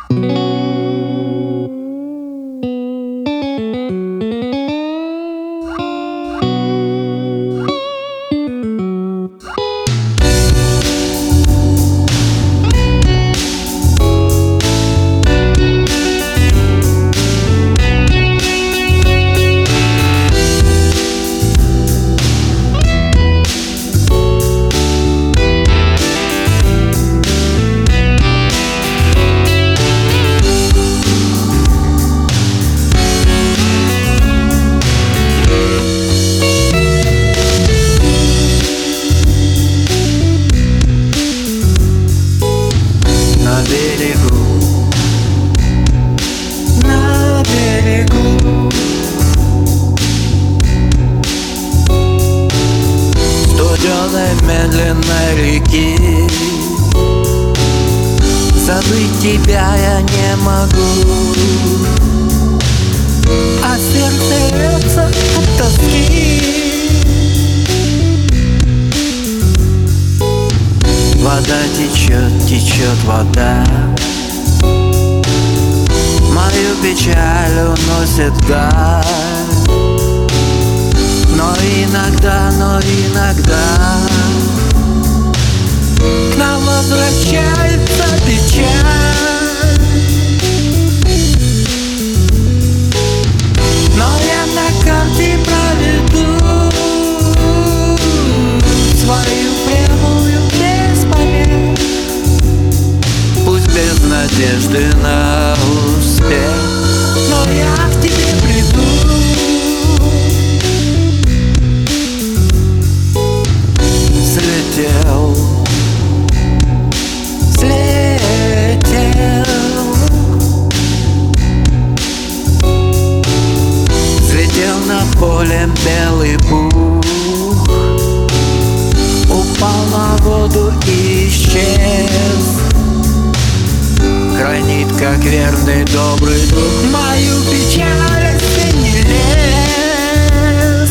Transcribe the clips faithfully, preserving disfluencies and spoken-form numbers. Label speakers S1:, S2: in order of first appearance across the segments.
S1: Медленной реки забыть тебя я не могу, а сердце рвется от тоски. Вода течет, течет вода, мою печаль уносит вдаль. Но иногда, но иногда к нам возвращается печаль. Но я на карте проведу свою прямую без помех, пусть без надежды на успех, но я к тебе приду. Слетел, слетел, слетел на поле белый пух, упал на воду и исчез, хранит, как верный добрый дух, мою печаль осенний лес.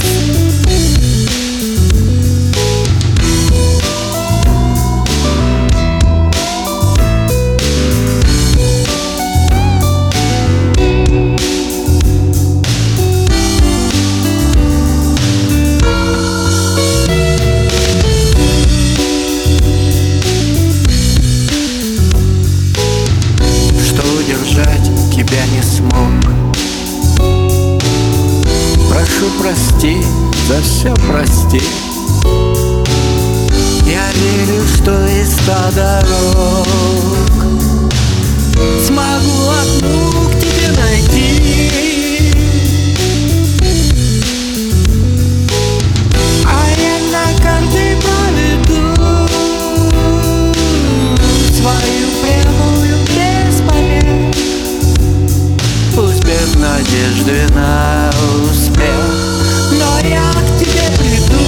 S1: Тебя не смог. Прошу, прости, за все прости. Я верю, что из ста дорог смогу одну к тебе найти. А я на карте проведу свою прямую без помех, пусть без надежды на успех, но я к тебе приду.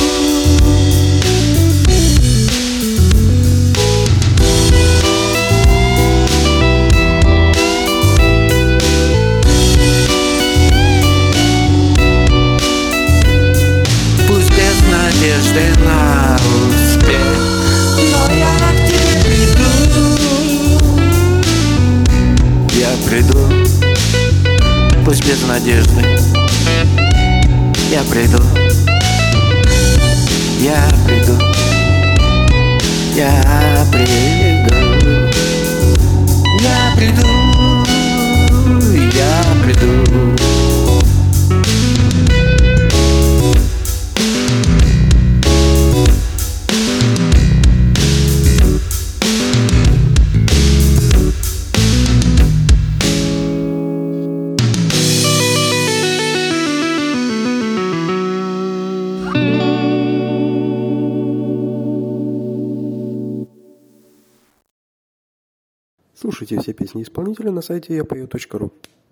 S1: Пусть без надежды на успех, но я к тебе приду. Я приду. Пусть без надежды я приду, я приду, я приду, я приду, я приду.
S2: Слушайте все песни исполнителя на сайте я пою точка ру.